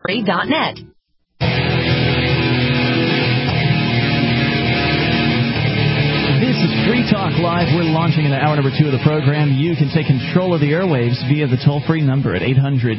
tollfree.net. This is Free Talk Live. We're launching into hour number 2 of the program. You can take control of the airwaves via the toll-free number at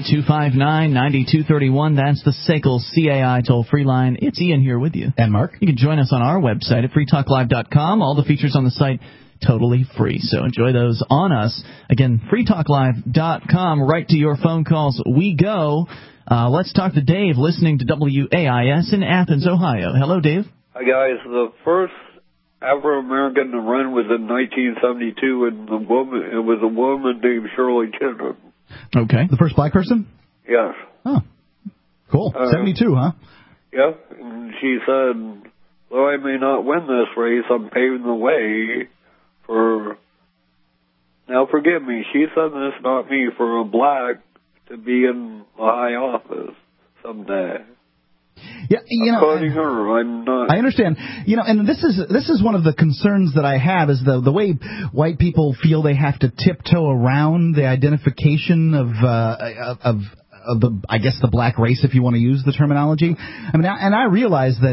800-259-9231. That's the SACL CAI toll-free line. It's Ian here with you. And Mark. You can join us on our website at freetalklive.com. All the features on the site totally free, so enjoy those on us. Again, freetalklive.com. Right to your phone calls we go. Let's talk to Dave, listening to WAIS in Athens, Ohio. Hello, Dave. Hi, guys. The first Afro-American to run was in 1972, and it was a woman named Shirley Chisholm. Okay. The first black person? Yes. Oh, cool. 72, huh? Yeah. And she said, though I may not win this race, I'm paving the way for... Now, forgive me, she said this, not me, for a black to be in a high office someday. Yeah, According to her, I'm not. I understand. And this is one of the concerns that I have is the way white people feel they have to tiptoe around the identification of the, I guess, the black race, if you want to use the terminology. I mean, and I realize that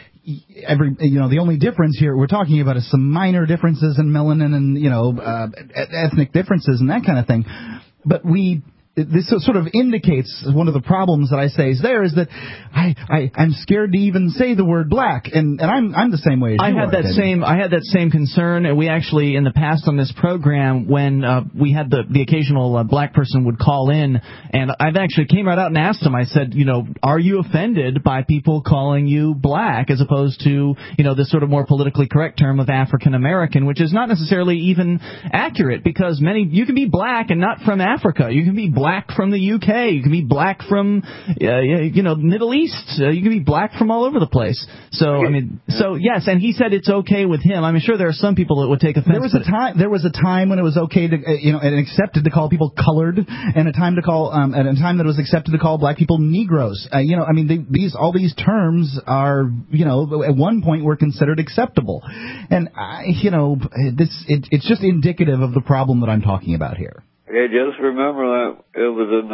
the only difference here we're talking about is some minor differences in melanin and ethnic differences and that kind of thing, but this sort of indicates one of the problems that I say is that I'm scared to even say the word black, and I'm the same way as you are. I had that same concern, and we actually in the past on this program, when we had the occasional black person would call in, and I've actually came right out and asked him. I said, are you offended by people calling you black as opposed to this sort of more politically correct term of African American, which is not necessarily even accurate, because you can be black and not from Africa. You can be black from the UK. You can be black from, Middle East. You can be black from all over the place. So yes, and he said it's okay with him. I'm sure there are some people that would take offense. There was a time when it was okay to, and accepted to call people colored, and a time that it was accepted to call black people Negroes. All these terms are, at one point were considered acceptable, and it's just indicative of the problem that I'm talking about here. Okay, just remember that it was in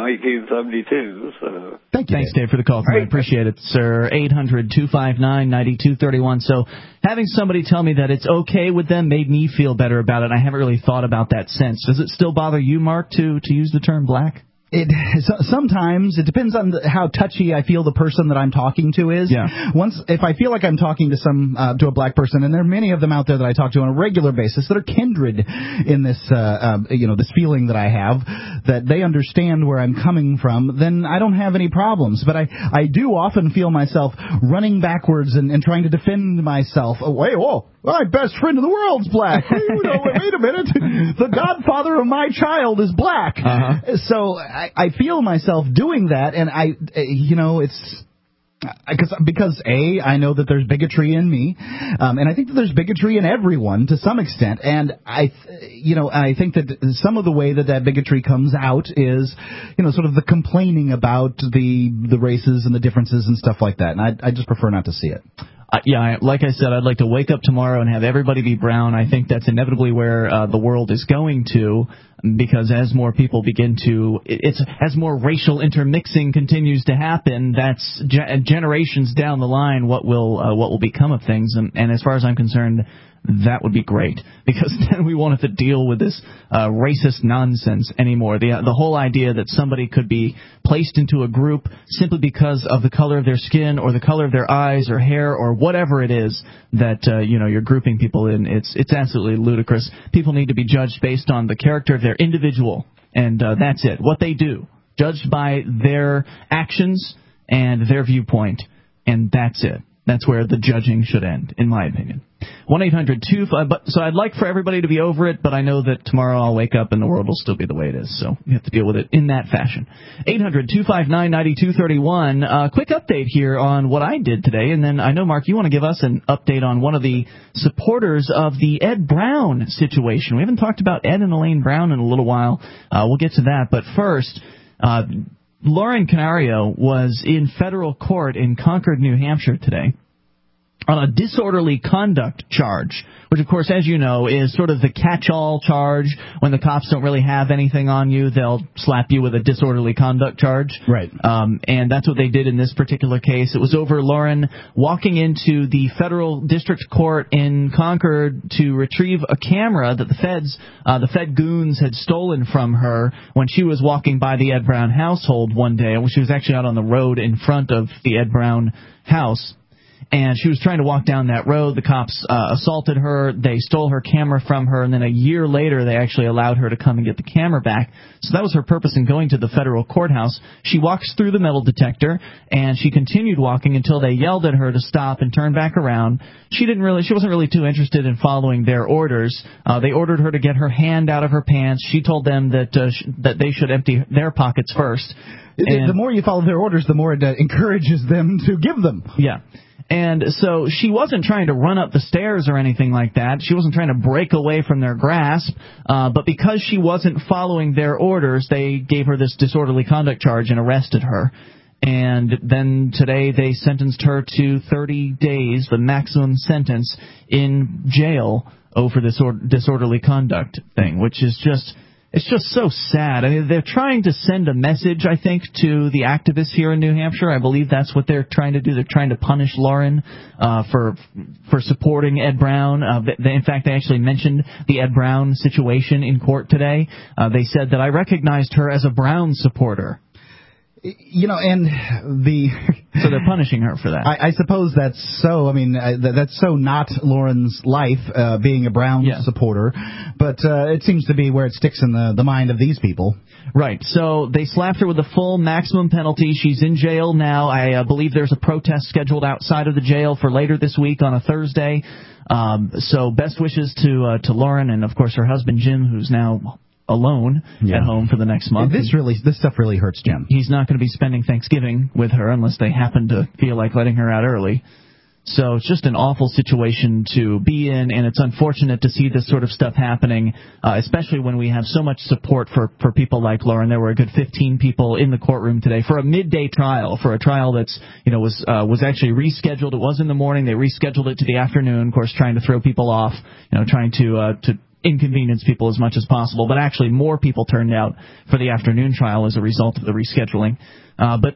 1972. So. Thank you. Thanks, Dave, for the call tonight. Appreciate it, sir. 800-259-9231. So having somebody tell me that it's okay with them made me feel better about it. I haven't really thought about that since. Does it still bother you, Mark, to use the term black? Sometimes it depends on how touchy I feel the person that I'm talking to is. Yeah. If I feel like I'm talking to to a black person, and there are many of them out there that I talk to on a regular basis that are kindred in this this feeling that I have, that they understand where I'm coming from, then I don't have any problems. But I do often feel myself running backwards and trying to defend myself. My best friend in the world's black. Wait a minute. The godfather of my child is black. Uh-huh. So I feel myself doing that, and it's because I know that there's bigotry in me, and I think that there's bigotry in everyone to some extent, and I think that some of the way that bigotry comes out is, sort of the complaining about the races and the differences and stuff like that, and I just prefer not to see it. Like I said, I'd like to wake up tomorrow and have everybody be brown. I think that's inevitably where the world is going to, because as more people begin to, as more racial intermixing continues to happen, that's generations down the line what will become of things. And as far as I'm concerned, that would be great, because then we won't have to deal with this racist nonsense anymore. The whole idea that somebody could be placed into a group simply because of the color of their skin or the color of their eyes or hair or whatever it is that you're grouping people in, it's absolutely ludicrous. People need to be judged based on the character of their individual, and that's it. What they do, judged by their actions and their viewpoint, and that's it. That's where the judging should end, in my opinion. 1-800-2... So I'd like for everybody to be over it, but I know that tomorrow I'll wake up and the world will still be the way it is. So you have to deal with it in that fashion. 800-259-9231. Quick update here on what I did today. And then I know, Mark, you want to give us an update on one of the supporters of the Ed Brown situation. We haven't talked about Ed and Elaine Brown in a little while. We'll get to that. But first... Lauren Canario was in federal court in Concord, New Hampshire today. on a disorderly conduct charge, which, of course, as you know, is sort of the catch-all charge. When the cops don't really have anything on you, they'll slap you with a disorderly conduct charge. Right. And that's what they did in this particular case. It was over Lauren walking into the federal district court in Concord to retrieve a camera that the Fed goons had stolen from her when she was walking by the Ed Brown household one day. She was actually out on the road in front of the Ed Brown house. And she was trying to walk down that road. The cops assaulted her. They stole her camera from her. And then a year later, they actually allowed her to come and get the camera back. So that was her purpose in going to the federal courthouse. She walks through the metal detector, and she continued walking until they yelled at her to stop and turn back around. She wasn't really too interested in following their orders. They ordered her to get her hand out of her pants. She told them that they should empty their pockets first. The more you follow their orders, the more it encourages them to give them. Yeah. And so she wasn't trying to run up the stairs or anything like that. She wasn't trying to break away from their grasp. But because she wasn't following their orders, they gave her this disorderly conduct charge and arrested her. And then today they sentenced her to 30 days, the maximum sentence, in jail over this disorderly conduct thing, which is just... It's just so sad. I mean, they're trying to send a message, I think, to the activists here in New Hampshire. I believe that's what they're trying to do. They're trying to punish Lauren for supporting Ed Brown. In fact, they actually mentioned the Ed Brown situation in court today. They said that I recognized her as a Brown supporter. You know, and so they're punishing her for that. I suppose that's so. I mean, that's so not Lauren's life, being a Brown supporter. But it seems to be where it sticks in the mind of these people. Right. So they slapped her with the full maximum penalty. She's in jail now. I believe there's a protest scheduled outside of the jail for later this week on a Thursday. So best wishes to Lauren and, of course, her husband Jim, who's now alone at home for the next month. This stuff really hurts Jim. He's not going to be spending Thanksgiving with her unless they happen to feel like letting her out early. So it's just an awful situation to be in, and it's unfortunate to see this sort of stuff happening, especially when we have so much support for people like Lauren. There were a good 15 people in the courtroom today for a midday trial, for a trial that's was actually rescheduled. It was in the morning. They rescheduled it to the afternoon, of course, trying to throw people off, trying to inconvenience people as much as possible. But actually, more people turned out for the afternoon trial as a result of the rescheduling. But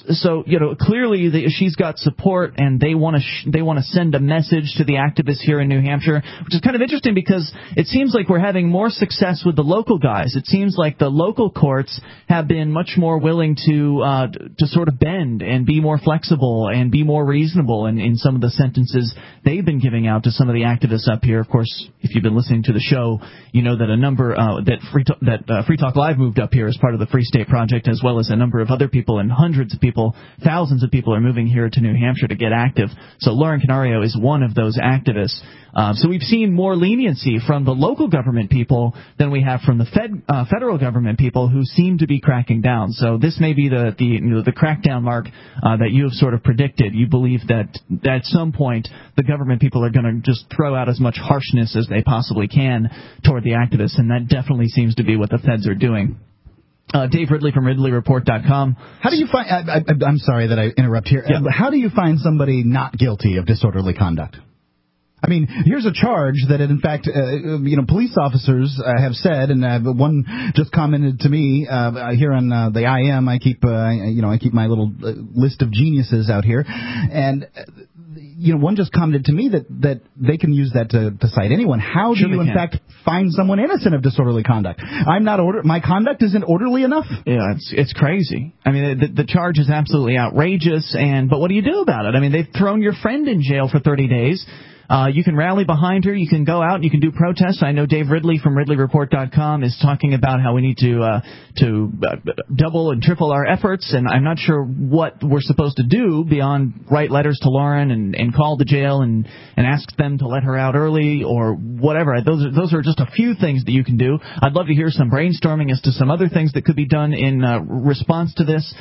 clearly she's got support, and they want to send a message to the activists here in New Hampshire, which is kind of interesting because it seems like we're having more success with the local guys. It seems like the local courts have been much more willing to sort of bend and be more flexible and be more reasonable in some of the sentences they've been giving out to some of the activists up here. Of course, if you've been listening to the show, you know that a number that Free Talk Live moved up here as part of the Free State Project, as well as a number of other people. And hundreds of people, thousands of people are moving here to New Hampshire to get active. So Lauren Canario is one of those activists. So we've seen more leniency from the local government people than we have from the federal government people, who seem to be cracking down. So this may be the crackdown, Mark, that you have sort of predicted. You believe that at some point the government people are going to just throw out as much harshness as they possibly can toward the activists, and that definitely seems to be what the feds are doing. Dave Ridley from RidleyReport.com. How do you find? I'm sorry that I interrupt here. Yeah. How do you find somebody not guilty of disorderly conduct? I mean, here's a charge that, in fact, police officers have said, and one just commented to me here on the IM. I keep my little list of geniuses out here, and one just commented to me that they can use that to cite anyone. How do you, in fact, find someone innocent of disorderly conduct? My conduct isn't orderly enough. Yeah, it's crazy. I mean, the charge is absolutely outrageous. But what do you do about it? I mean, they've thrown your friend in jail for 30 days. You can rally behind her. You can go out and you can do protests. I know Dave Ridley from RidleyReport.com is talking about how we need to double and triple our efforts, and I'm not sure what we're supposed to do beyond write letters to Lauren and call the jail and ask them to let her out early or whatever. Those are just a few things that you can do. I'd love to hear some brainstorming as to some other things that could be done in response to this.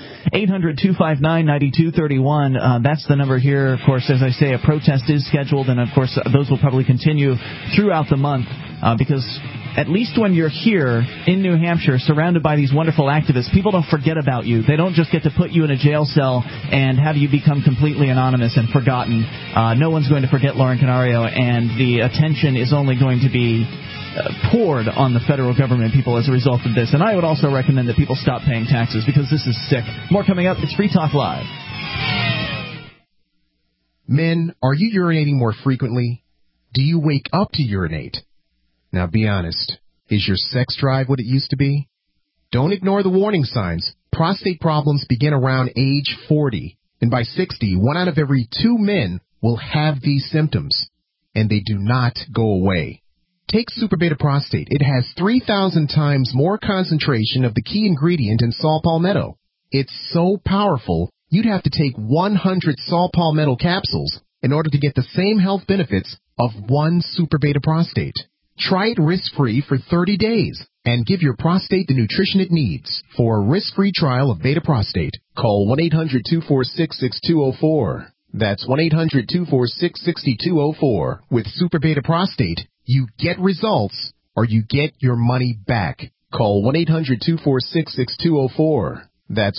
800-259-9231. That's the number here. Of course, as I say, a protest is scheduled, and of course, those will probably continue throughout the month because at least when you're here in New Hampshire, surrounded by these wonderful activists, people don't forget about you. They don't just get to put you in a jail cell and have you become completely anonymous and forgotten. No one's going to forget Lauren Canario, and the attention is only going to be poured on the federal government people as a result of this. And I would also recommend that people stop paying taxes, because this is sick. More coming up. It's Free Talk Live. Men, are you urinating more frequently? Do you wake up to urinate? Now be honest. Is your sex drive what it used to be? Don't ignore the warning signs. Prostate problems begin around age 40. And by 60, 1 out of every 2 men will have these symptoms. And they do not go away. Take Super Beta Prostate. It has 3,000 times more concentration of the key ingredient in saw palmetto. It's so powerful, you'd have to take 100 saw palmetto capsules in order to get the same health benefits of 1 Super Beta Prostate. Try it risk-free for 30 days and give your prostate the nutrition it needs. For a risk-free trial of Beta Prostate, call 1-800-246-6204. That's 1-800-246-6204. With Super Beta Prostate, you get results, or you get your money back. Call 1-800-246-6204. That's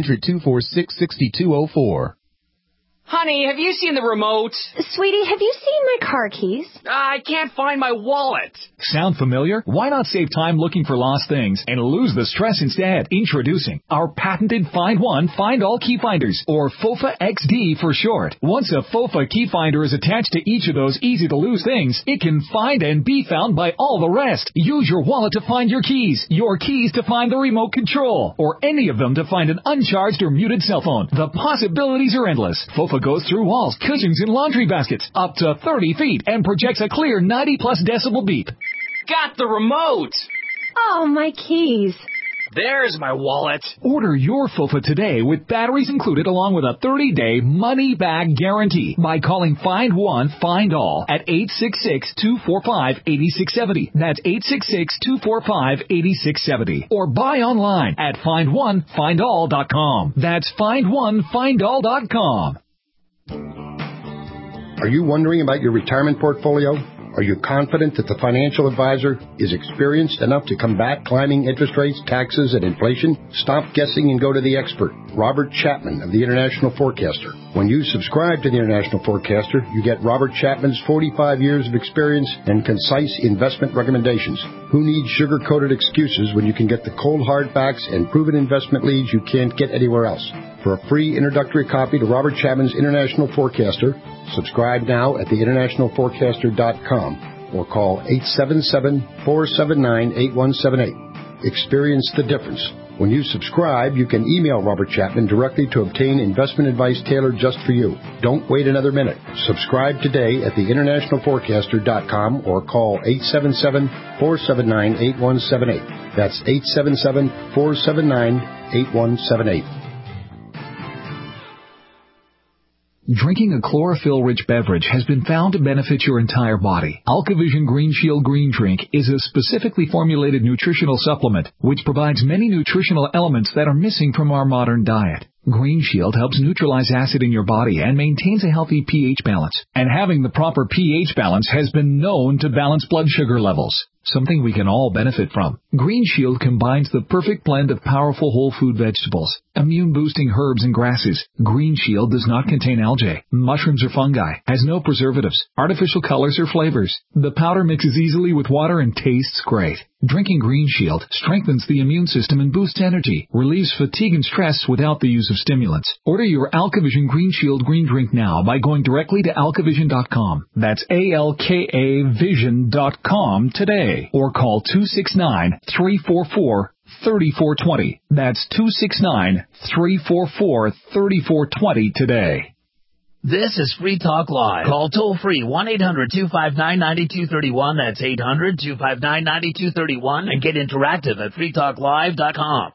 1-800-246-6204. Honey, have you seen the remote? Sweetie, have you seen my car keys? I can't find my wallet. Sound familiar? Why not save time looking for lost things and lose the stress instead? Introducing our patented Find One, Find All Key Finders, or FOFA XD for short. Once a FOFA key finder is attached to each of those easy-to-lose things, it can find and be found by all the rest. Use your wallet to find your keys to find the remote control, or any of them to find an uncharged or muted cell phone. The possibilities are endless. FOFA goes through walls, cushions, and laundry baskets up to 30 feet and projects a clear 90-plus decibel beep. Got the remote! Oh, my keys. There's my wallet. Order your FOFA today with batteries included, along with a 30-day money-back guarantee by calling Find One, Find All at 866-245-8670. That's 866-245-8670. Or buy online at FindOneFindAll.com. That's FindOneFindAll.com. Are you wondering about your retirement portfolio? Are you confident that the financial advisor is experienced enough to combat climbing interest rates, taxes, and inflation? Stop guessing and go to the expert, Robert Chapman of the International Forecaster. When you subscribe to the International Forecaster, you get Robert Chapman's 45 years of experience and concise investment recommendations. Who needs sugar-coated excuses when you can get the cold hard facts and proven investment leads you can't get anywhere else? For a free introductory copy to Robert Chapman's International Forecaster, subscribe now at theinterntionalforecaster.com or call 877-479-8178. Experience the difference. When you subscribe, you can email Robert Chapman directly to obtain investment advice tailored just for you. Don't wait another minute. Subscribe today at theinterntionalforecaster.com or call 877-479-8178. That's 877-479-8178. Drinking a chlorophyll-rich beverage has been found to benefit your entire body. AlkaVision Green Shield Green Drink is a specifically formulated nutritional supplement which provides many nutritional elements that are missing from our modern diet. Green Shield helps neutralize acid in your body and maintains a healthy pH balance. And having the proper pH balance has been known to balance blood sugar levels, something we can all benefit from. Green Shield combines the perfect blend of powerful whole food vegetables, immune-boosting herbs and grasses. Green Shield does not contain algae, mushrooms or fungi, has no preservatives, artificial colors or flavors. The powder mixes easily with water and tastes great. Drinking Green Shield strengthens the immune system and boosts energy, relieves fatigue and stress without the use of stimulants. Order your AlkaVision Green Shield Green Drink now by going directly to alkavision.com. That's ALKAvision.com today. Or call 269-344-3420. That's 269-344-3420 today. This is Free Talk Live. Call toll-free 1-800-259-9231. That's 800-259-9231. And get interactive at freetalklive.com.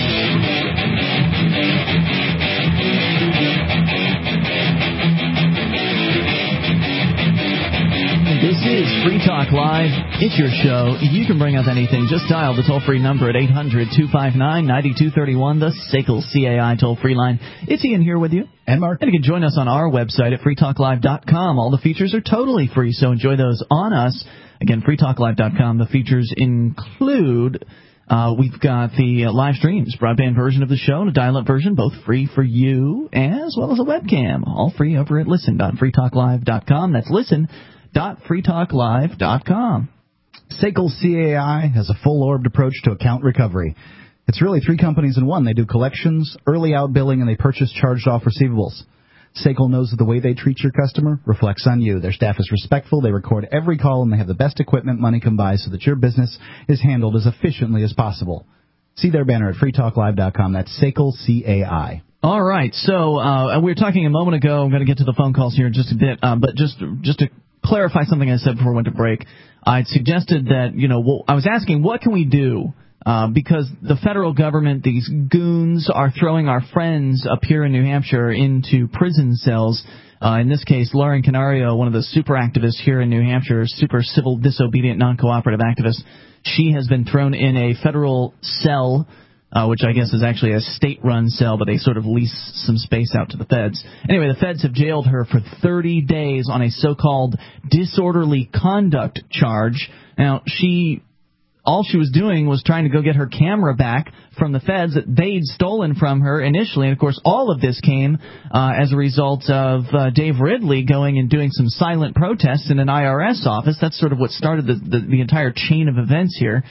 This is Free Talk Live. It's your show. You can bring up anything. Just dial the toll-free number at 800-259-9231, the SACL CAI toll-free line. It's Ian here with you. And Mark. And you can join us on our website at freetalklive.com. All the features are totally free, so enjoy those on us. Again, freetalklive.com. The features include... we've got the live streams, broadband version of the show and a dial-up version, both free for you, as well as a webcam. All free over at listen.freetalklive.com. That's listen.freetalklive.com. SACL CAI has a full-orbed approach to account recovery. It's really three companies in one. They do collections, early outbilling, and they purchase charged-off receivables. SACL knows that the way they treat your customer reflects on you. Their staff is respectful, they record every call, and they have the best equipment money can buy so that your business is handled as efficiently as possible. See their banner at freetalklive.com. That's SACL CAI. All right, so we were talking a moment ago. I'm going to get to the phone calls here in just a bit, but just to clarify something I said before we went to break, I'd suggested that, I was asking, what can we do? Because the federal government, these goons, are throwing our friends up here in New Hampshire into prison cells. In this case, Lauren Canario, one of the super activists here in New Hampshire, super civil, disobedient, non-cooperative activist, she has been thrown in a federal cell, which I guess is actually a state-run cell, but they sort of lease some space out to the feds. Anyway, the feds have jailed her for 30 days on a so-called disorderly conduct charge. Now, all she was doing was trying to go get her camera back from the feds that they'd stolen from her initially. And, of course, all of this came as a result of Dave Ridley going and doing some silent protests in an IRS office. That's sort of what started the entire chain of events here.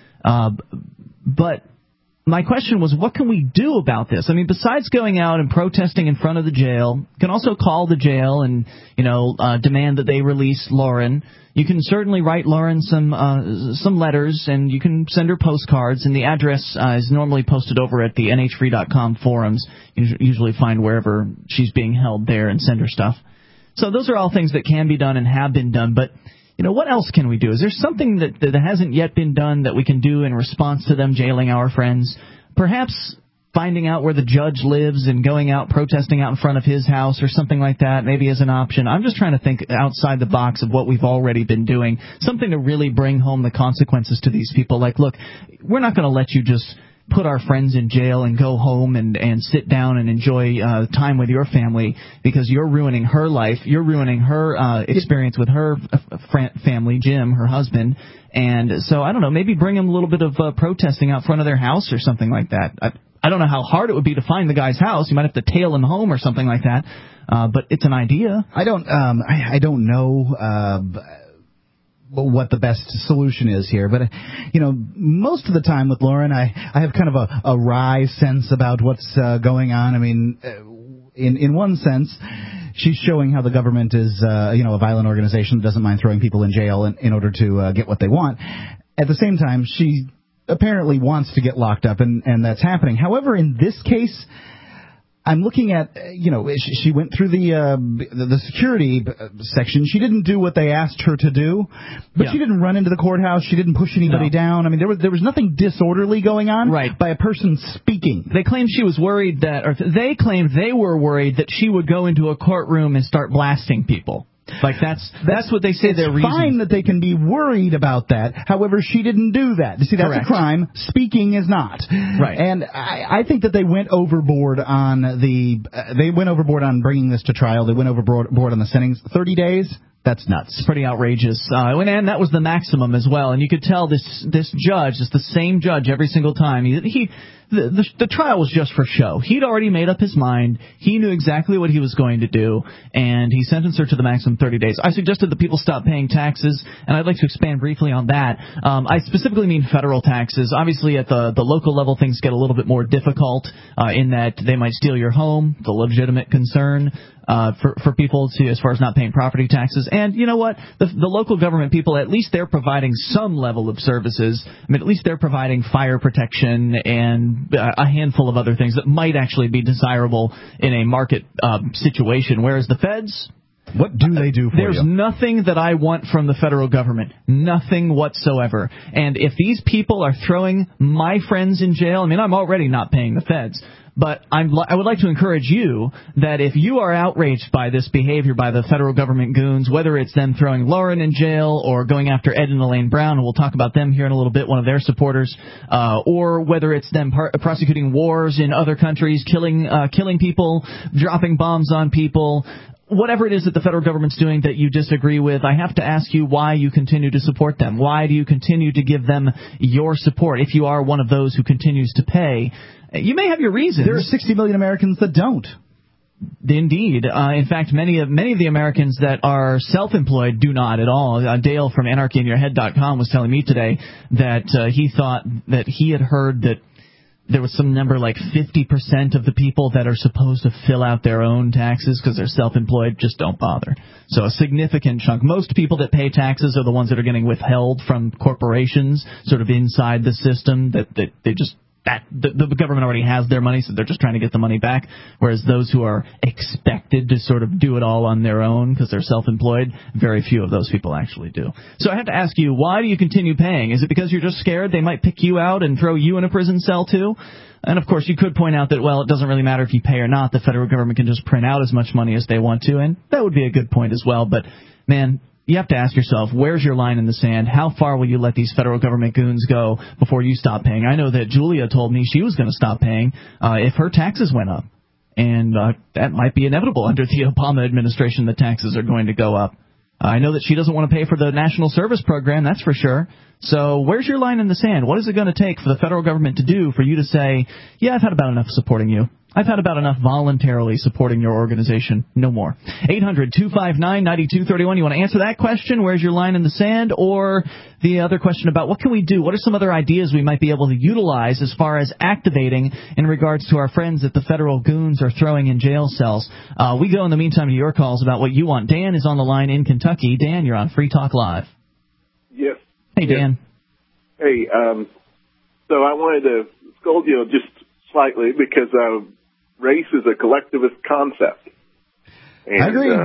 But my question was, what can we do about this? I mean, besides going out and protesting in front of the jail, you can also call the jail and, demand that they release Lauren. You can certainly write Lauren some letters, and you can send her postcards, and the address is normally posted over at the nhfree.com forums. You usually find wherever she's being held there and send her stuff. So those are all things that can be done and have been done, but what else can we do? Is there something that hasn't yet been done that we can do in response to them jailing our friends? Perhaps finding out where the judge lives and going out protesting out in front of his house or something like that maybe as an option. I'm just trying to think outside the box of what we've already been doing, something to really bring home the consequences to these people. Like, look, we're not going to let you just put our friends in jail and go home and sit down and enjoy time with your family because you're ruining her life. You're ruining her experience with her family, Jim, her husband. And so, I don't know, maybe bring them a little bit of protesting out front of their house or something like that. I don't know how hard it would be to find the guy's house. You might have to tail him home or something like that. But it's an idea. I don't know what the best solution is here. But, most of the time with Lauren, I have kind of a wry sense about what's going on. I mean, in one sense, she's showing how the government is, a violent organization that doesn't mind throwing people in jail in order to get what they want. At the same time, she apparently wants to get locked up, and that's happening. However, in this case, I'm looking at, she went through the security section. She didn't do what they asked her to do, but she didn't run into the courthouse. She didn't push anybody down. I mean, there was nothing disorderly going on by a person speaking. They claimed she was worried they claimed they were worried that she would go into a courtroom and start blasting people. Like that's what they say their reason. It's fine that they can be worried about that. However, she didn't do that. You see, that's a crime. Speaking is not. Right. And I think that they went overboard on bringing this to trial. They went overboard on the sentencing. 30 days. That's nuts. It's pretty outrageous. And that was the maximum as well. And you could tell this judge, it's the same judge every single time. The trial was just for show. He'd already made up his mind. He knew exactly what he was going to do, and he sentenced her to the maximum 30 days. I suggested that people stop paying taxes, and I'd like to expand briefly on that. I specifically mean federal taxes. Obviously, at the local level, things get a little bit more difficult in that they might steal your home, the legitimate concern for people as far as not paying property taxes. And you know what? The local government people, at least they're providing some level of services. I mean, at least they're providing fire protection and a handful of other things that might actually be desirable in a market situation. Whereas the feds, what do they do for you? There's nothing that I want from the federal government. Nothing whatsoever. And if these people are throwing my friends in jail, I mean, I'm already not paying the feds. But I would like to encourage you that if you are outraged by this behavior by the federal government goons, whether it's them throwing Lauren in jail or going after Ed and Elaine Brown, and we'll talk about them here in a little bit, one of their supporters, or whether it's them prosecuting wars in other countries, killing people, dropping bombs on people, whatever it is that the federal government's doing that you disagree with, I have to ask you why you continue to support them. Why do you continue to give them your support? If you are one of those who continues to pay, you may have your reasons. There are 60 million Americans that don't. Indeed. In fact, many of the Americans that are self-employed do not at all. Dale from AnarchyInYourHead.com was telling me today that he thought that he had heard that there was some number like 50% of the people that are supposed to fill out their own taxes because they're self-employed just don't bother. So a significant chunk. Most people that pay taxes are the ones that are getting withheld from corporations sort of inside the system that they just the government already has their money, so they're just trying to get the money back, whereas those who are expected to sort of do it all on their own because they're self-employed, very few of those people actually do. So I have to ask you, why do you continue paying? Is it because you're just scared they might pick you out and throw you in a prison cell too? And, of course, you could point out that, well, it doesn't really matter if you pay or not. The federal government can just print out as much money as they want to, and that would be a good point as well. But, man, you have to ask yourself, where's your line in the sand? How far will you let these federal government goons go before you stop paying? I know that Julia told me she was going to stop paying if her taxes went up. And that might be inevitable under the Obama administration. The taxes are going to go up. I know that she doesn't want to pay for the National Service Program, that's for sure. So where's your line in the sand? What is it going to take for the federal government to do for you to say, yeah, I've had about enough supporting you. I've had about enough voluntarily supporting your organization. No more. 800-259-9231. You want to answer that question? Where's your line in the sand? Or the other question about what can we do? What are some other ideas we might be able to utilize as far as activating in regards to our friends that the federal goons are throwing in jail cells? We go in the meantime to your calls about what you want. Dan is on the line in Kentucky. Dan, you're on Free Talk Live. Yes. Hey, Dan. Hey, so I wanted to scold you just slightly because race is a collectivist concept. And, I agree.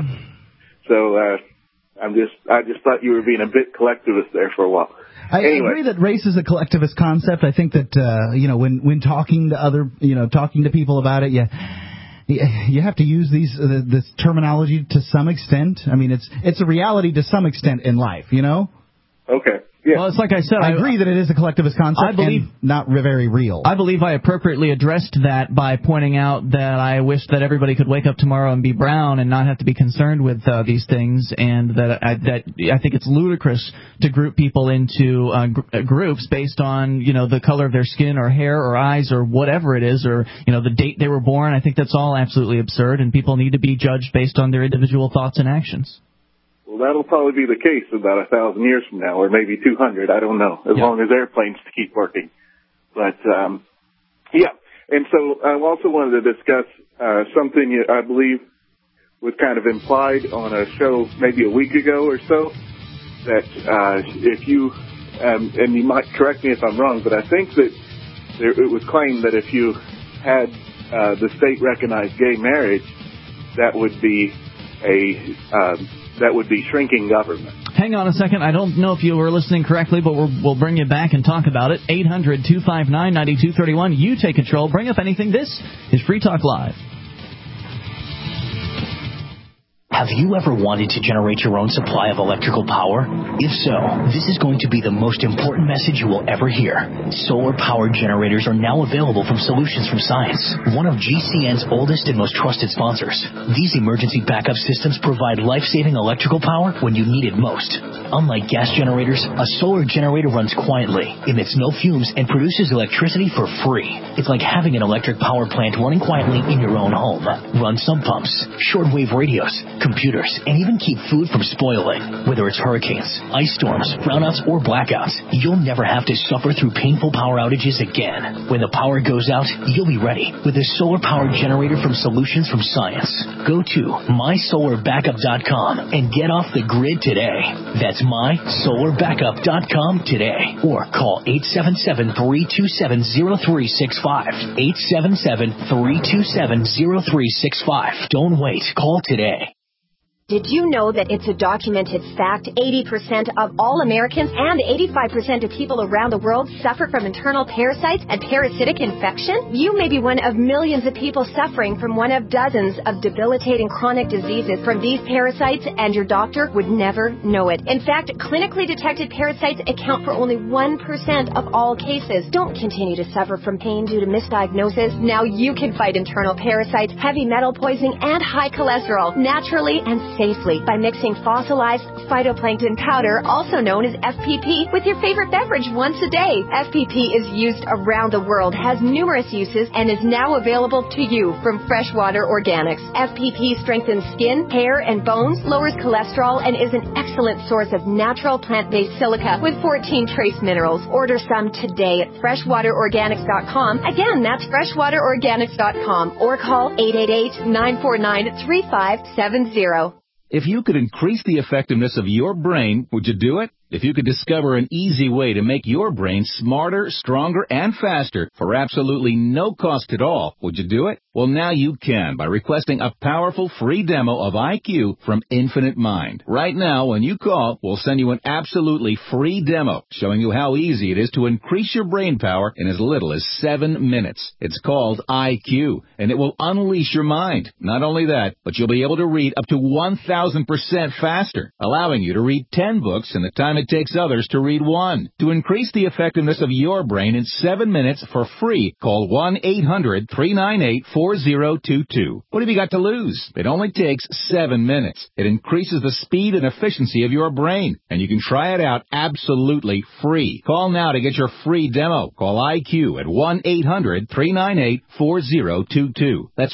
I just thought you were being a bit collectivist there for a while. I agree that race is a collectivist concept. I think that when talking to people about it, you have to use this terminology to some extent. I mean, it's a reality to some extent in life, you know. Okay. Yeah. Well, it's like I said. I agree that it is a collectivist concept. I believe and not very real. I believe I appropriately addressed that by pointing out that I wish that everybody could wake up tomorrow and be brown and not have to be concerned with these things, and that I think it's ludicrous to group people into groups based on the color of their skin or hair or eyes or whatever it is, or the date they were born. I think that's all absolutely absurd, and people need to be judged based on their individual thoughts and actions. Well, that'll probably be the case about 1,000 years from now, or maybe 200. I don't know, as long as airplanes keep working. But, yeah. And so I also wanted to discuss something I believe was kind of implied on a show maybe a week ago or so, that if you, and you might correct me if I'm wrong, but I think that it was claimed that if you had the state-recognized gay marriage, that would be shrinking government. Hang on a second. I don't know if you were listening correctly, but we'll bring you back and talk about it. 800-259-9231. You take control. Bring up anything. This is Free Talk Live. Have you ever wanted to generate your own supply of electrical power? If so, this is going to be the most important message you will ever hear. Solar-powered generators are now available from Solutions from Science, one of GCN's oldest and most trusted sponsors. These emergency backup systems provide life-saving electrical power when you need it most. Unlike gas generators, a solar generator runs quietly, emits no fumes, and produces electricity for free. It's like having an electric power plant running quietly in your own home. Run sump pumps, shortwave radios, computers, and even keep food from spoiling. Whether it's hurricanes, ice storms, brownouts, or blackouts, you'll never have to suffer through painful power outages again. When the power goes out, you'll be ready with a solar-powered generator from Solutions from Science. Go to mysolarbackup.com and get off the grid today. That's mysolarbackup.com today. Or call 877-327-0365. 877-327-0365. Don't wait. Call today. Did you know that it's a documented fact 80% of all Americans and 85% of people around the world suffer from internal parasites and parasitic infection? You may be one of millions of people suffering from one of dozens of debilitating chronic diseases from these parasites, and your doctor would never know it. In fact, clinically detected parasites account for only 1% of all cases. Don't continue to suffer from pain due to misdiagnosis. Now you can fight internal parasites, heavy metal poisoning, and high cholesterol naturally and safely by mixing fossilized phytoplankton powder, also known as FPP, with your favorite beverage once a day. FPP is used around the world, has numerous uses, and is now available to you from Freshwater Organics. FPP strengthens skin, hair, and bones, lowers cholesterol, and is an excellent source of natural plant-based silica with 14 trace minerals. Order some today at freshwaterorganics.com. Again, that's freshwaterorganics.com, or call 888-949-3570. If you could increase the effectiveness of your brain, would you do it? If you could discover an easy way to make your brain smarter, stronger, and faster for absolutely no cost at all, would you do it? Well, now you can by requesting a powerful free demo of IQ from Infinite Mind. Right now, when you call, we'll send you an absolutely free demo showing you how easy it is to increase your brain power in as little as 7 minutes. It's called IQ, and it will unleash your mind. Not only that, but you'll be able to read up to 1,000% faster, allowing you to read 10 books in the time it takes others to read one. To increase the effectiveness of your brain in 7 minutes for free, call 1-800-398-4022. What have you got to lose? It only takes 7 minutes. It increases the speed and efficiency of your brain, and you can try it out absolutely free. Call now to get your free demo. Call IQ at 1-800-398-4022. That's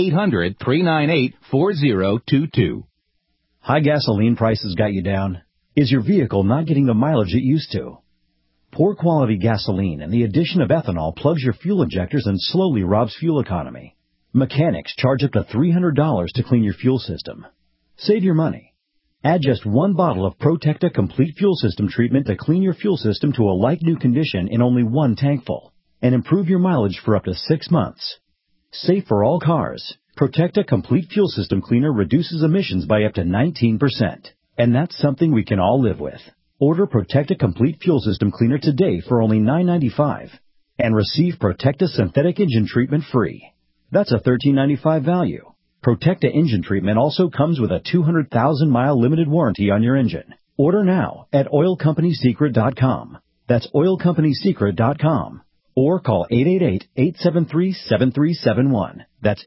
1-800-398-4022. High gasoline prices got you down? Is your vehicle not getting the mileage it used to? Poor quality gasoline and the addition of ethanol plugs your fuel injectors and slowly robs fuel economy. Mechanics charge up to $300 to clean your fuel system. Save your money. Add just one bottle of Protecta Complete Fuel System treatment to clean your fuel system to a like-new condition in only one tankful, and improve your mileage for up to 6 months. Safe for all cars, Protecta Complete Fuel System Cleaner reduces emissions by up to 19%. And that's something we can all live with. Order Protecta Complete Fuel System Cleaner today for only $9.95 and receive Protecta Synthetic Engine Treatment free. That's a $13.95 value. Protecta Engine Treatment also comes with a 200,000-mile limited warranty on your engine. Order now at oilcompanysecret.com. That's oilcompanysecret.com. Or call 888-873-7371. That's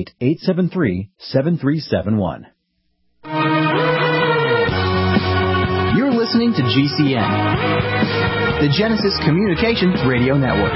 888-873-7371. You're listening to GCN, the Genesis Communications Radio Network.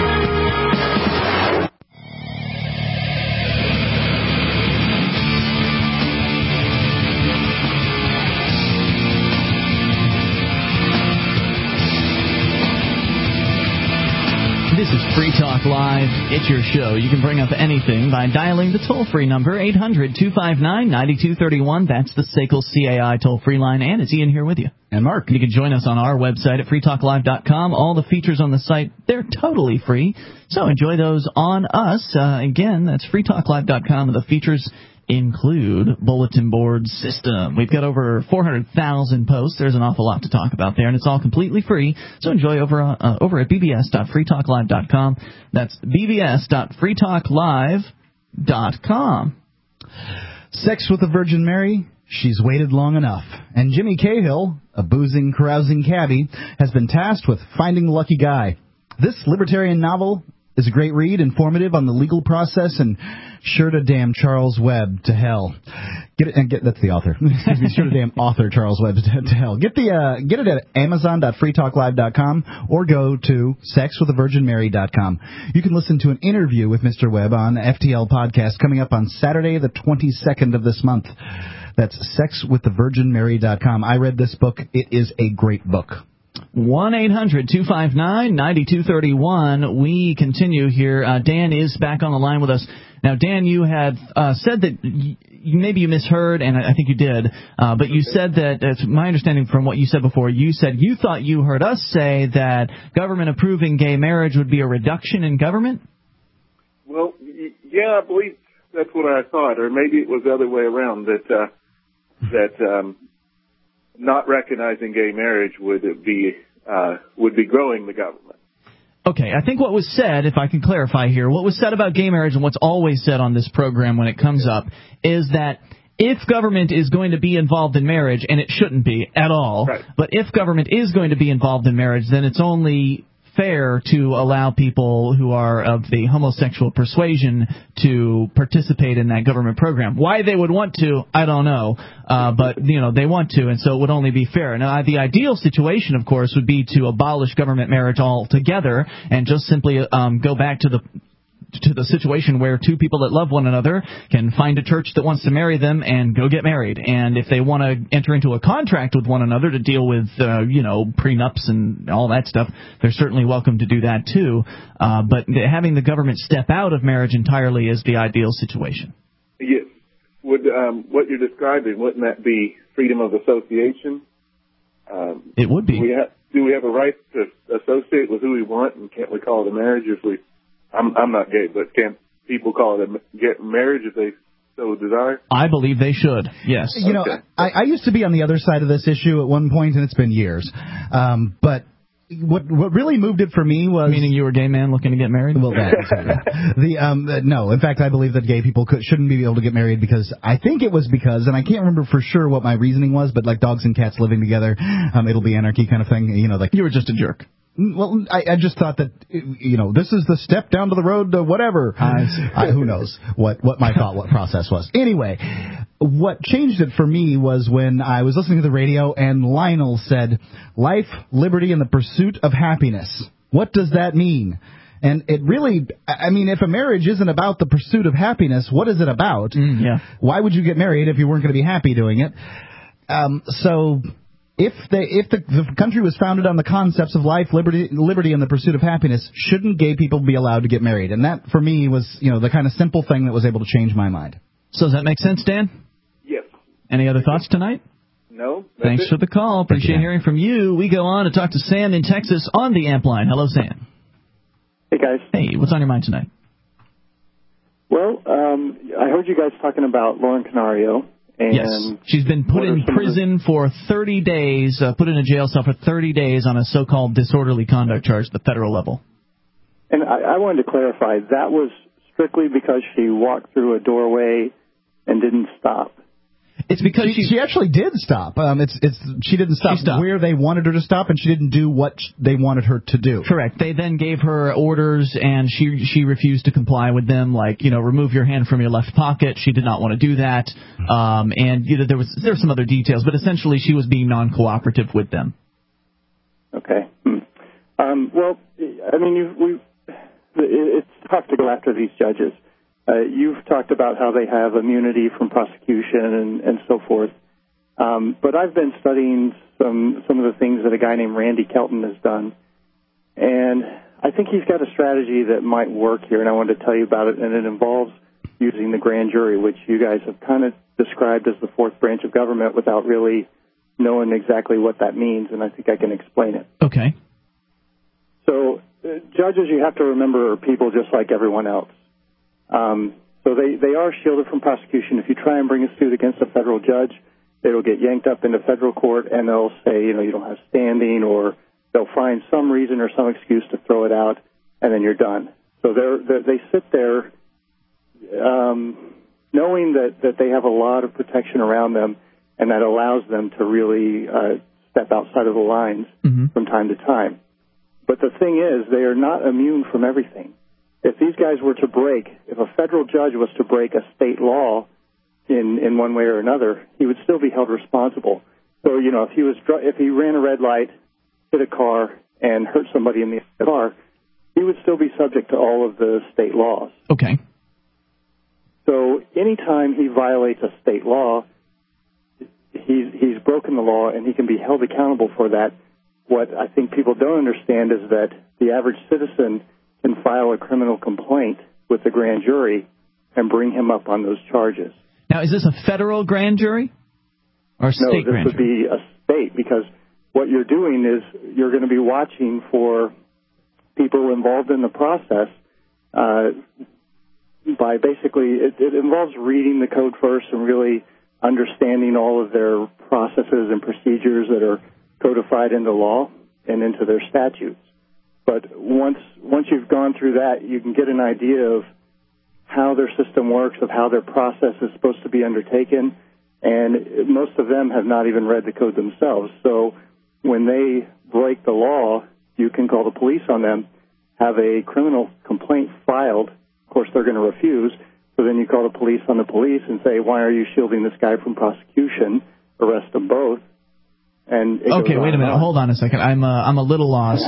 This is Free Talk Live. It's your show. You can bring up anything by dialing the toll-free number, 800-259-9231. That's the SACL CAI toll-free line. And it's Ian here with you. And Mark. You can join us on our website at freetalklive.com. All the features on the site, they're totally free. So enjoy those on us. Again, that's freetalklive.com. The features include bulletin board system. We've got over 400,000 posts. There's an awful lot to talk about there, and it's all completely free. So enjoy over at bbs.freetalklive.com. That's bbs.freetalklive.com. Sex with the Virgin Mary? She's waited long enough. And Jimmy Cahill, a boozing, carousing cabbie, has been tasked with finding the lucky guy. This libertarian novel is a great read, informative on the legal process, and sure to damn Charles Webb to hell. That's the author. Excuse me, sure to damn author Charles Webb to hell. Get it at amazon.freetalklive.com or go to sexwiththevirginmary.com. You can listen to an interview with Mr. Webb on the FTL podcast coming up on Saturday, the 22nd of this month. That's sexwiththevirginmary.com. I read this book. It is a great book. 1-800-259-9231. We continue here. Dan is back on the line with us. Now, Dan, you had said that maybe you misheard, and I think you did, but you said that, it's my understanding from what you said before, you said you thought you heard us say that government approving gay marriage would be a reduction in government? Well, yeah, I believe that's what I thought, or maybe it was the other way around, that that not recognizing gay marriage would be growing the government. Okay, I think what was said, if I can clarify here, what was said about gay marriage and what's always said on this program when it comes up is that if government is going to be involved in marriage, and it shouldn't be at all, right, but if government is going to be involved in marriage, then it's only fair to allow people who are of the homosexual persuasion to participate in that government program. Why they would want to, I don't know, but they want to, and so it would only be fair. Now, the ideal situation, of course, would be to abolish government marriage altogether and just simply go back to the situation where two people that love one another can find a church that wants to marry them and go get married. And if they want to enter into a contract with one another to deal with, prenups and all that stuff, they're certainly welcome to do that too. But having the government step out of marriage entirely is the ideal situation. Yes. Would what you're describing, wouldn't that be freedom of association? It would be. Do we have a right to associate with who we want, and can't we call it a marriage if we... I'm not gay, but can people call it a marriage if they so desire? I believe they should, yes. I used to be on the other side of this issue at one point, and it's been years. But what really moved it for me was... Meaning you were a gay man looking to get married? Well, no. In fact, I believe that gay people shouldn't be able to get married because I think it was because, and I can't remember for sure what my reasoning was, but like dogs and cats living together, it'll be anarchy kind of thing. You were just a jerk. Well, I just thought that, this is the step down to the road to whatever. Who knows what my thought process was. Anyway, what changed it for me was when I was listening to the radio and Lionel said, life, liberty, and the pursuit of happiness. What does that mean? And it really, if a marriage isn't about the pursuit of happiness, what is it about? Yeah. Why would you get married if you weren't going to be happy doing it? If the country was founded on the concepts of life, liberty, and the pursuit of happiness, shouldn't gay people be allowed to get married? And that, for me, was the kind of simple thing that was able to change my mind. So does that make sense, Dan? Yes. Any other thoughts tonight? No. Thanks for the call. Appreciate hearing from you. We go on to talk to Sam in Texas on the amp line. Hello, Sam. Hey, guys. Hey, what's on your mind tonight? Well, I heard you guys talking about Lauren Canario. And yes, she's been put in prison for 30 days, put in a jail cell for 30 days on a so-called disorderly conduct charge at the federal level. And I wanted to clarify, that was strictly because she walked through a doorway and didn't stop. It's because she actually did stop. She didn't stop where they wanted her to stop, and she didn't do what they wanted her to do. Correct. They then gave her orders, and she refused to comply with them, like, remove your hand from your left pocket. She did not want to do that. And there were some other details, but essentially she was being non-cooperative with them. Okay. Well, it's tough to go after these judges. You've talked about how they have immunity from prosecution and so forth. But I've been studying some of the things that a guy named Randy Kelton has done. And I think he's got a strategy that might work here, and I wanted to tell you about it. And it involves using the grand jury, which you guys have kind of described as the fourth branch of government without really knowing exactly what that means, and I think I can explain it. Okay. So judges, you have to remember, are people just like everyone else. So they are shielded from prosecution. If you try and bring a suit against a federal judge, it'll get yanked up into federal court, and they'll say, you don't have standing, or they'll find some reason or some excuse to throw it out, and then you're done. So they sit there knowing that they have a lot of protection around them, and that allows them to really step outside of the lines from time to time. But the thing is, they are not immune from everything. If these guys were to if a federal judge was to break a state law in one way or another, he would still be held responsible. So, if he ran a red light, hit a car, and hurt somebody in the car, he would still be subject to all of the state laws. Okay. So anytime he violates a state law, he's broken the law, and he can be held accountable for that. What I think people don't understand is that the average citizen can file a criminal complaint with the grand jury and bring him up on those charges. Now, is this a federal grand jury or a state grand jury? No, this would be a state, because what you're doing is you're going to be watching for people involved in the process by basically, it involves reading the code first and really understanding all of their processes and procedures that are codified into law and into their statutes. But once you've gone through that, you can get an idea of how their system works, of how their process is supposed to be undertaken, and most of them have not even read the code themselves. So when they break the law, you can call the police on them, have a criminal complaint filed. Of course, they're going to refuse. So then you call the police on the police and say, why are you shielding this guy from prosecution? Arrest them both. And okay, wait a minute. Hold on a second. I'm a little lost.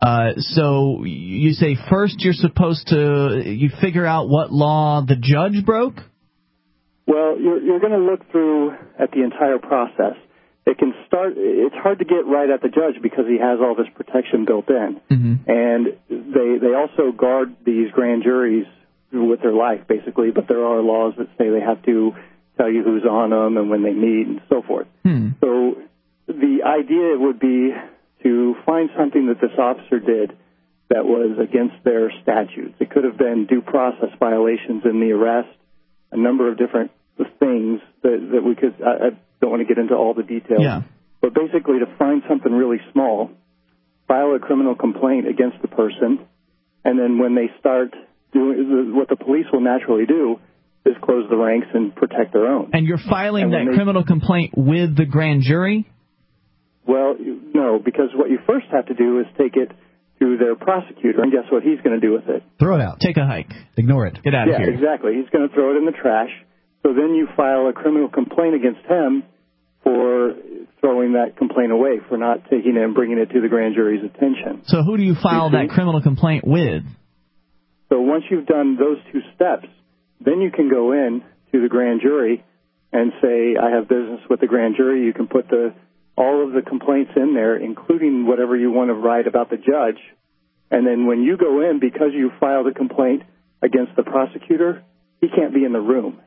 So you say first you're supposed to you figure out what law the judge broke? Well, you're going to look through at the entire process. It can start. It's hard to get right at the judge because he has all this protection built in, and they also guard these grand juries with their life, basically. But there are laws that say they have to tell you who's on them and when they meet and so forth. So the idea would be to find something that this officer did that was against their statutes. It could have been due process violations in the arrest, a number of different things that we could. I don't want to get into all the details. Yeah. But basically, to find something really small, file a criminal complaint against the person, and then when they start doing what the police will naturally do is close the ranks and protect their own. And you're filing that criminal complaint with the grand jury? Well, no, because what you first have to do is take it to their prosecutor, and guess what he's going to do with it? Throw it out. Take a hike. Ignore it. Get out of here. Yeah, exactly. He's going to throw it in the trash. So then you file a criminal complaint against him for throwing that complaint away, for not taking it and bringing it to the grand jury's attention. So who do you file that criminal complaint with? So once you've done those two steps, then you can go in to the grand jury and say, I have business with the grand jury. You can put all of the complaints in there, including whatever you want to write about the judge. And then when you go in, because you filed a complaint against the prosecutor, he can't be in the room.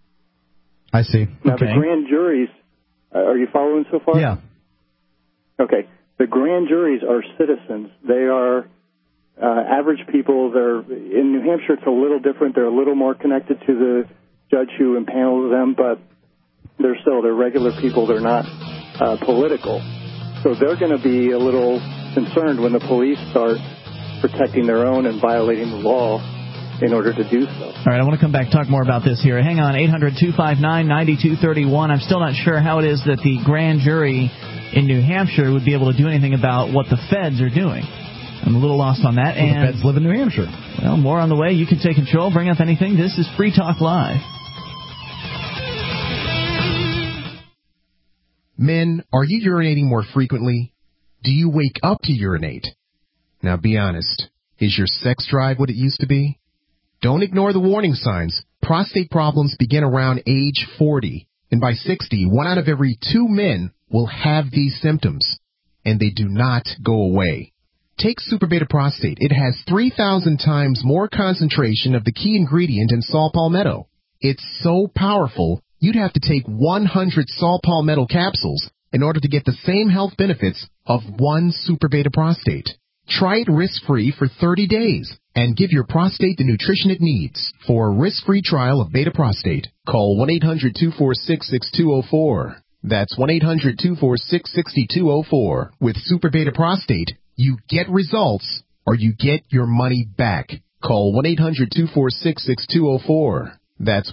I see. Now, the grand juries, are you following so far? Yeah. Okay. The grand juries are citizens. They are average people. In New Hampshire, it's a little different. They're a little more connected to the judge who impanels them, but they're regular people. They're not political. So they're going to be a little concerned when the police start protecting their own and violating the law in order to do so. All right, I want to come back and talk more about this here. Hang on, 800-259-9231. I'm still not sure how it is that the grand jury in New Hampshire would be able to do anything about what the feds are doing. I'm a little lost on that. Well, the feds live in New Hampshire. Well, more on the way. You can take control, bring up anything. This is Free Talk Live. Men, are you urinating more frequently? Do you wake up to urinate? Now be honest. Is your sex drive what it used to be? Don't ignore the warning signs. Prostate problems begin around age 40, and by 60, 1 out of every 2 men will have these symptoms, and they do not go away. Take Super Beta Prostate. It has 3,000 times more concentration of the key ingredient in saw palmetto. It's so powerful, you'd have to take 100 saw palmetto capsules in order to get the same health benefits of 1 Super Beta Prostate. Try it risk-free for 30 days and give your prostate the nutrition it needs. For a risk-free trial of Beta Prostate, call 1-800-246-6204. That's 1-800-246-6204. With Super Beta Prostate, you get results or you get your money back. Call 1-800-246-6204. That's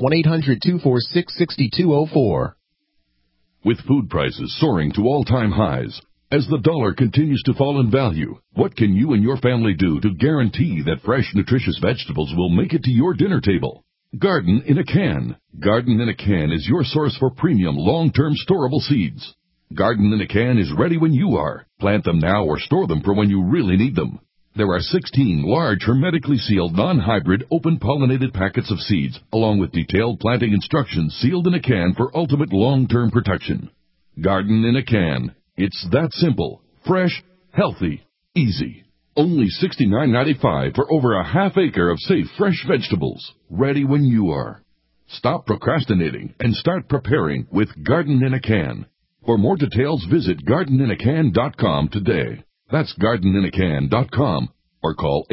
1-800-246-6204. With food prices soaring to all-time highs, as the dollar continues to fall in value, what can you and your family do to guarantee that fresh, nutritious vegetables will make it to your dinner table? Garden in a Can. Garden in a Can is your source for premium, long-term storable seeds. Garden in a Can is ready when you are. Plant them now or store them for when you really need them. There are 16 large, hermetically sealed, non-hybrid, open-pollinated packets of seeds, along with detailed planting instructions sealed in a can for ultimate long-term protection. Garden in a Can. It's that simple, fresh, healthy, easy. Only $69.95 for over a half acre of safe, fresh vegetables, ready when you are. Stop procrastinating and start preparing with Garden in a Can. For more details, visit gardeninacan.com today. That's gardeninacan.com or call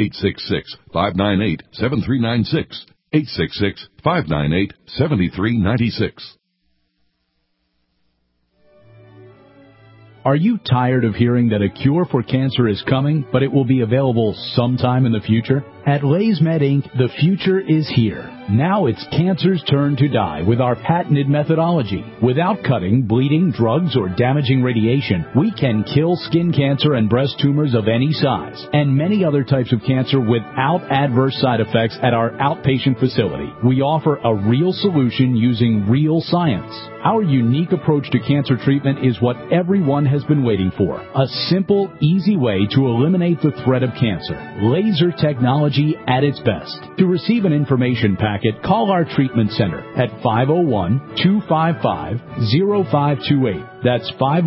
866-598-7396, 866-598-7396. Are you tired of hearing that a cure for cancer is coming, but it will be available sometime in the future? At Lay's Med Inc., the future is here. Now it's cancer's turn to die with our patented methodology. Without cutting, bleeding, drugs, or damaging radiation, we can kill skin cancer and breast tumors of any size, and many other types of cancer without adverse side effects at our outpatient facility. We offer a real solution using real science. Our unique approach to cancer treatment is what everyone has been waiting for. A simple, easy way to eliminate the threat of cancer. Laser technology at its best. To receive an information packet, call our treatment center at 501-255-0528. That's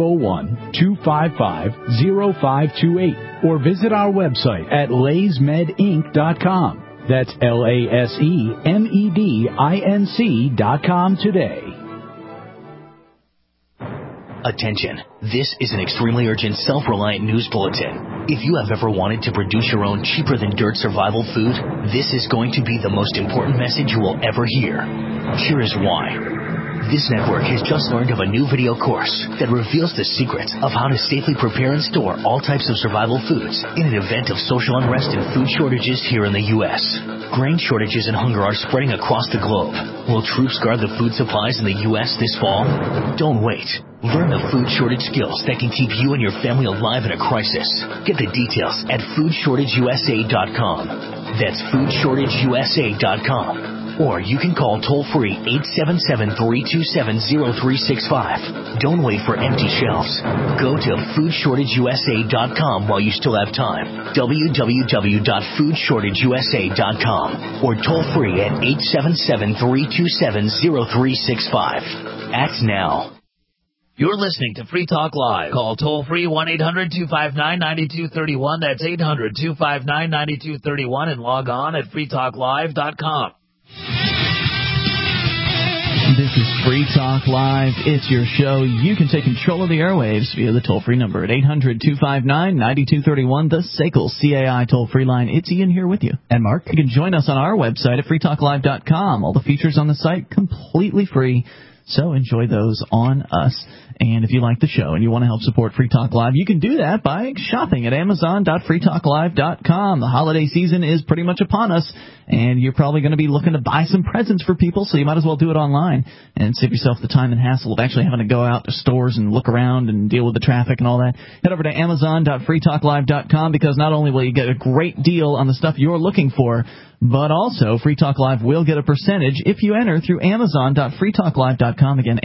501-255-0528. Or visit our website at laysmedinc.com. That's LASEMEDINC.com today. Attention. This is an extremely urgent, self-reliant news bulletin. If you have ever wanted to produce your own cheaper-than-dirt survival food, this is going to be the most important message you will ever hear. Here is why. This network has just learned of a new video course that reveals the secrets of how to safely prepare and store all types of survival foods in an event of social unrest and food shortages here in the U.S. Grain shortages and hunger are spreading across the globe. Will troops guard the food supplies in the U.S. this fall? Don't wait. Learn the food shortage skills that can keep you and your family alive in a crisis. Get the details at foodshortageusa.com. That's foodshortageusa.com. Or you can call toll-free 877-327-0365. Don't wait for empty shelves. Go to foodshortageusa.com while you still have time. www.foodshortageusa.com. Or toll-free at 877-327-0365. Act now. You're listening to Free Talk Live. Call toll-free 1-800-259-9231. That's 800-259-9231. And log on at freetalklive.com. This is Free Talk Live. It's your show. You can take control of the airwaves via the toll-free number at 800-259-9231, the SACL CAI toll-free line. It's Ian here with you. And Mark. You can join us on our website at freetalklive.com. All the features on the site completely free, so enjoy those on us. And if you like the show and you want to help support Free Talk Live, you can do that by shopping at amazon.freetalklive.com. The holiday season is pretty much upon us, and you're probably going to be looking to buy some presents for people, so you might as well do it online and save yourself the time and hassle of actually having to go out to stores and look around and deal with the traffic and all that. Head over to amazon.freetalklive.com, because not only will you get a great deal on the stuff you're looking for, but also Free Talk Live will get a percentage if you enter through amazon.freetalklive.com. Again,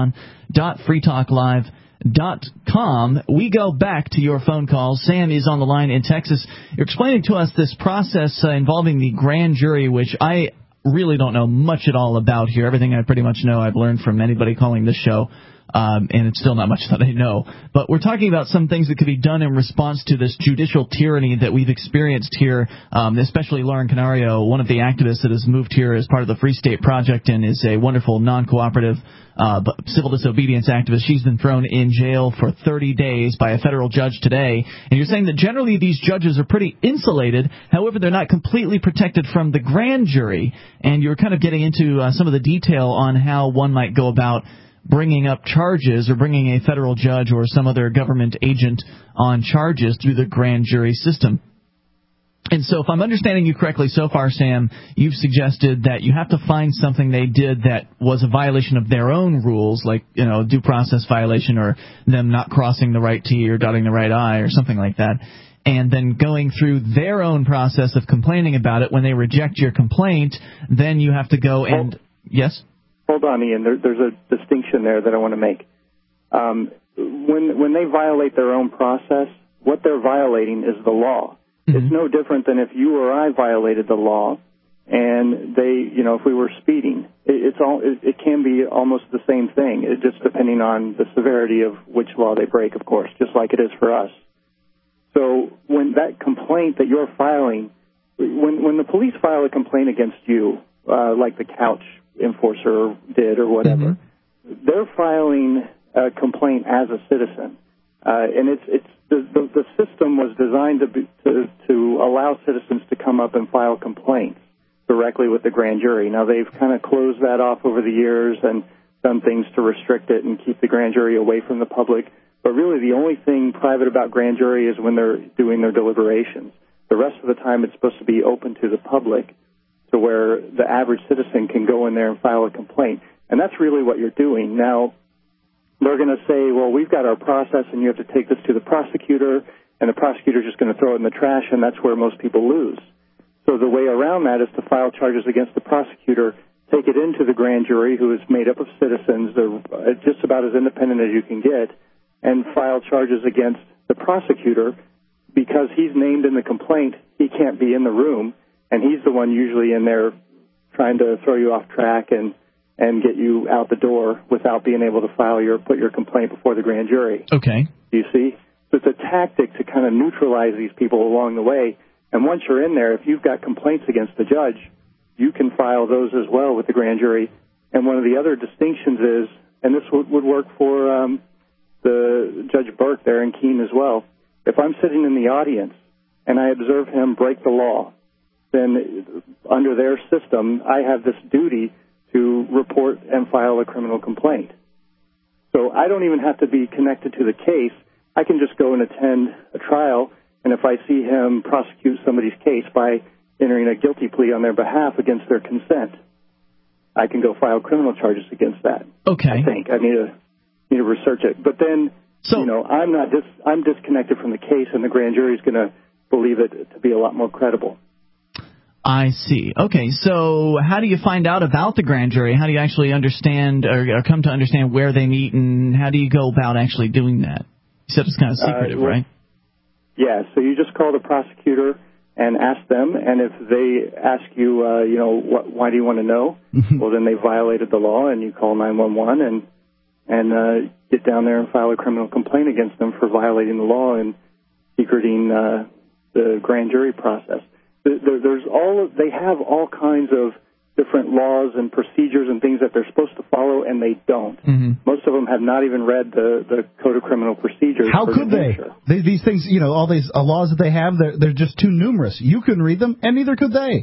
amazon.freetalklive.com. We go back to your phone calls. Sam is on the line in Texas. You're explaining to us this process involving the grand jury, which I really don't know much at all about here. Everything I pretty much know I've learned from anybody calling this show. And it's still not much that I know. But we're talking about some things that could be done in response to this judicial tyranny that we've experienced here, especially Lauren Canario, one of the activists that has moved here as part of the Free State Project and is a wonderful non-cooperative civil disobedience activist. She's been thrown in jail for 30 days by a federal judge today. And you're saying that generally these judges are pretty insulated. However, they're not completely protected from the grand jury. And you're kind of getting into some of the detail on how one might go about bringing up charges or bringing a federal judge or some other government agent on charges through the grand jury system. And so if I'm understanding you correctly so far, Sam, you've suggested that you have to find something they did that was a violation of their own rules, like, due process violation or them not crossing the right T or dotting the right I or something like that, and then going through their own process of complaining about it. When they reject your complaint, then you have to go and... Yes? Hold on, Ian. There's a distinction there that I want to make. When they violate their own process, what they're violating is the law. Mm-hmm. It's no different than if you or I violated the law, and if we were speeding. It can be almost the same thing. It just depending on the severity of which law they break, of course, just like it is for us. So when that complaint that you're filing, when the police file a complaint against you, like the couch enforcer did or whatever, they're filing a complaint as a citizen, and it's the system was designed to allow citizens to come up and file complaints directly with the grand jury. Now they've kind of closed that off over the years and done things to restrict it and keep the grand jury away from the public, But really the only thing private about grand jury is when they're doing their deliberations. The rest of the time it's supposed to be open to the public, to where the average citizen can go in there and file a complaint. And that's really what you're doing. Now, they're going to say, well, we've got our process and you have to take this to the prosecutor, and the prosecutor's just going to throw it in the trash, and that's where most people lose. So the way around that is to file charges against the prosecutor, take it into the grand jury, who is made up of citizens. They're just about as independent as you can get, and file charges against the prosecutor. Because he's named in the complaint, he can't be in the room, and he's the one usually in there trying to throw you off track and get you out the door without being able to put your complaint before the grand jury. Okay. Do you see? So it's a tactic to kind of neutralize these people along the way. And once you're in there, if you've got complaints against the judge, you can file those as well with the grand jury. And one of the other distinctions is, and this would work for the Judge Burke there in Keene as well, if I'm sitting in the audience and I observe him break the law, then under their system, I have this duty to report and file a criminal complaint. So I don't even have to be connected to the case. I can just go and attend a trial, and if I see him prosecute somebody's case by entering a guilty plea on their behalf against their consent, I can go file criminal charges against that. Okay. I think I need to research it. But then, I'm disconnected from the case, and the grand jury is going to believe it to be a lot more credible. I see. Okay, so how do you find out about the grand jury? How do you actually understand or come to understand where they meet, and how do you go about actually doing that? You said it's kind of secretive, right? Yeah, so you just call the prosecutor and ask them, and if they ask you, why do you want to know? Well, then they violated the law, and you call 911 and get down there and file a criminal complaint against them for violating the law and secreting the grand jury process. They have all kinds of different laws and procedures and things that they're supposed to follow, and they don't. Mm-hmm. Most of them have not even read the Code of Criminal Procedures. How could they? These things, all these laws that they have, they're just too numerous. You couldn't read them, and neither could they.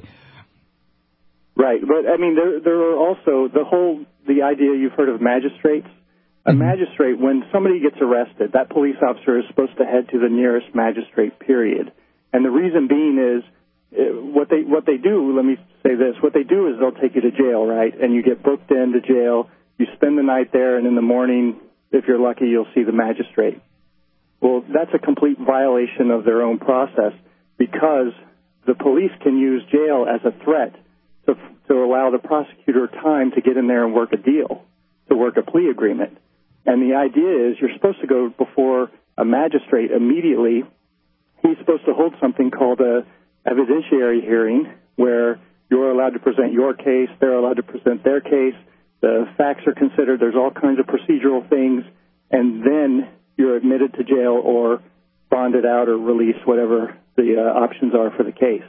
Right, but I mean, there are also the idea you've heard of magistrates. A magistrate, when somebody gets arrested, that police officer is supposed to head to the nearest magistrate, period. And the reason being is, what they do, let me say this, what they do is they'll take you to jail, right? And you get booked into jail, you spend the night there, and in the morning, if you're lucky, you'll see the magistrate. Well, that's a complete violation of their own process, because the police can use jail as a threat to allow the prosecutor time to get in there and work a deal, to work a plea agreement. And the idea is you're supposed to go before a magistrate immediately. He's supposed to hold something called a evidentiary hearing, where you're allowed to present your case, they're allowed to present their case, the facts are considered, there's all kinds of procedural things, and then you're admitted to jail or bonded out or released, whatever the options are for the case.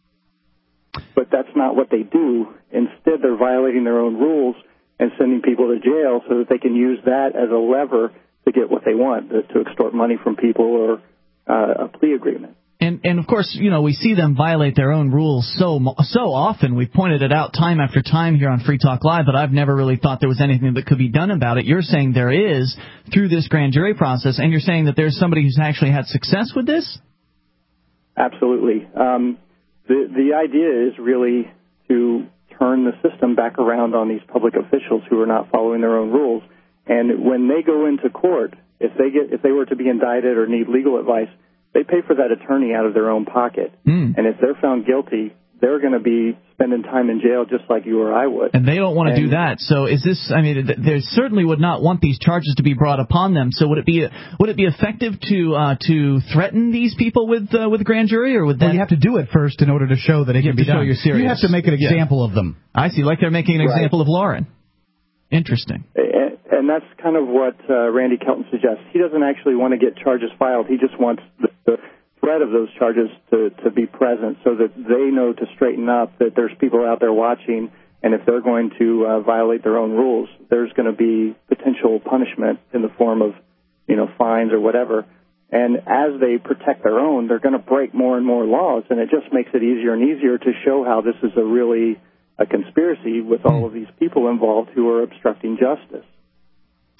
But that's not what they do. Instead, they're violating their own rules and sending people to jail so that they can use that as a lever to get what they want, to extort money from people or a plea agreement. And of course, we see them violate their own rules so often. We've pointed it out time after time here on Free Talk Live, but I've never really thought there was anything that could be done about it. You're saying there is through this grand jury process, and you're saying that there's somebody who's actually had success with this? Absolutely. The idea is really to turn the system back around on these public officials who are not following their own rules. And when they go into court, if they were to be indicted or need legal advice, they pay for that attorney out of their own pocket. And if they're found guilty, they're going to be spending time in jail just like you or I would. And they don't want to do that. So is this, they certainly would not want these charges to be brought upon them. So would it be effective to threaten these people with grand jury, or would that? Well, you have to do it first in order to show that it can be done. Show you're serious. You have to make an example of them. I see, like they're making an example of Lauren. Interesting. And that's kind of what Randy Kelton suggests. He doesn't actually want to get charges filed. He just wants the threat of those charges to be present so that they know to straighten up, that there's people out there watching, and if they're going to violate their own rules, there's going to be potential punishment in the form of, fines or whatever. And as they protect their own, they're going to break more and more laws, and it just makes it easier and easier to show how this is a conspiracy with all of these people involved who are obstructing justice.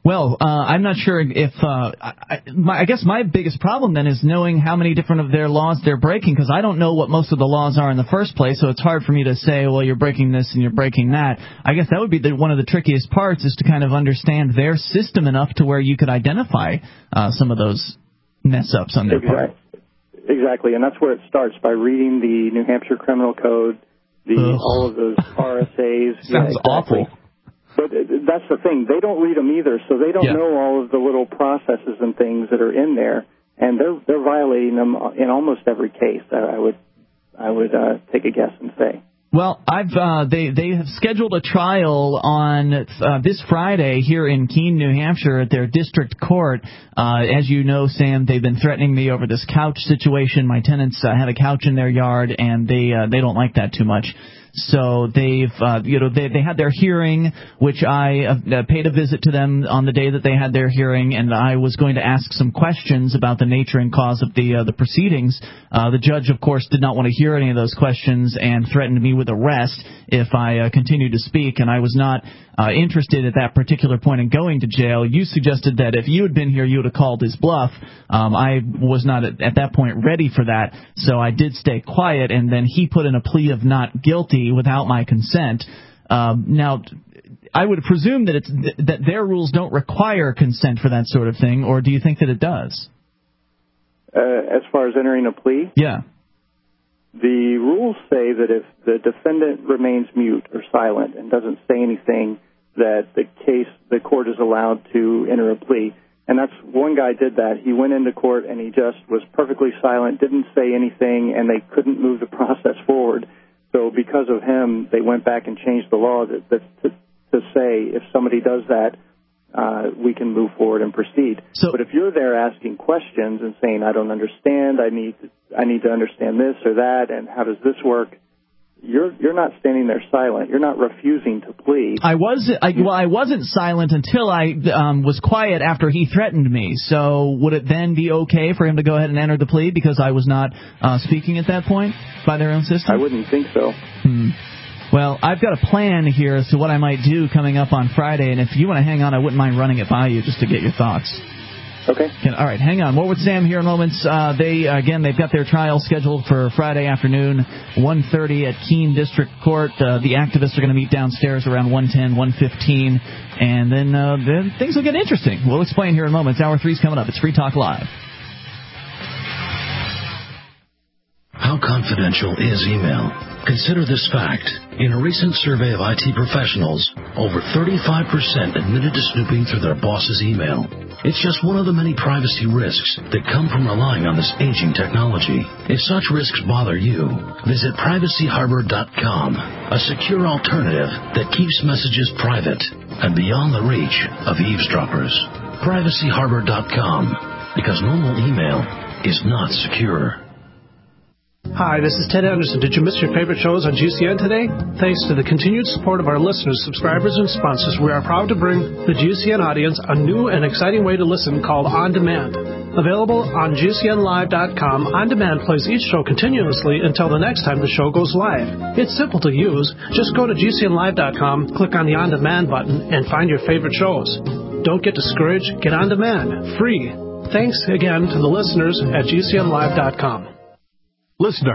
Well, I'm not sure if I guess my biggest problem then is knowing how many different of their laws they're breaking, because I don't know what most of the laws are in the first place, so it's hard for me to say, well, you're breaking this and you're breaking that. I guess that would be one of the trickiest parts, is to kind of understand their system enough to where you could identify some of those mess-ups on their part. Exactly, and that's where it starts, by reading the New Hampshire Criminal Code, all of those RSAs. Sounds awful. But that's the thing. They don't read them either, so they don't know all of the little processes and things that are in there, and they're violating them in almost every case. I would take a guess and say. Well, they have scheduled a trial on this Friday here in Keene, New Hampshire, at their district court. As you know, Sam, they've been threatening me over this couch situation. My tenants had a couch in their yard, and they don't like that too much. So they've, they had their hearing, which I paid a visit to them on the day that they had their hearing, and I was going to ask some questions about the nature and cause of the proceedings. The judge, of course, did not want to hear any of those questions and threatened me with arrest if I continued to speak, and I was not interested at that particular point in going to jail. You suggested that if you had been here, you would have called his bluff. I was not at that point ready for that, so I did stay quiet, and then he put in a plea of not guilty without my consent. Now, I would presume that their rules don't require consent for that sort of thing, or do you think that it does? As far as entering a plea? Yeah. The rules say that if the defendant remains mute or silent and doesn't say anything, that the court is allowed to enter a plea. And that's one guy did that. He went into court and he just was perfectly silent, didn't say anything, and they couldn't move the process forward. So because of him, they went back and changed the law to say if somebody does that, we can move forward and proceed. But if you're there asking questions and saying, I don't understand, I need to understand this or that, and how does this work, you're not standing there silent. You're not refusing to plead. I wasn't silent until I was quiet after he threatened me. So would it then be okay for him to go ahead and enter the plea because I was not speaking at that point by their own system? I wouldn't think so. Well, I've got a plan here as to what I might do coming up on Friday, and if you want to hang on, I wouldn't mind running it by you just to get your thoughts. Okay. All right, hang on. More with Sam here in moments. They've got their trial scheduled for Friday afternoon, 1:30 at Keene District Court. The activists are going to meet downstairs around 1:10, 1:15, and then things will get interesting. We'll explain here in moments. Hour 3's coming up. It's Free Talk Live. How confidential is email? Consider this fact. In a recent survey of IT professionals, over 35% admitted to snooping through their boss's email. It's just one of the many privacy risks that come from relying on this aging technology. If such risks bother you, visit privacyharbor.com, a secure alternative that keeps messages private and beyond the reach of eavesdroppers. Privacyharbor.com, because normal email is not secure. Hi, this is Ted Anderson. Did you miss your favorite shows on GCN today? Thanks to the continued support of our listeners, subscribers, and sponsors, we are proud to bring the GCN audience a new and exciting way to listen called On Demand. Available on GCNlive.com, On Demand plays each show continuously until the next time the show goes live. It's simple to use. Just go to GCNlive.com, click on the On Demand button, and find your favorite shows. Don't get discouraged. Get On Demand. Free. Thanks again to the listeners at GCNlive.com. Listener,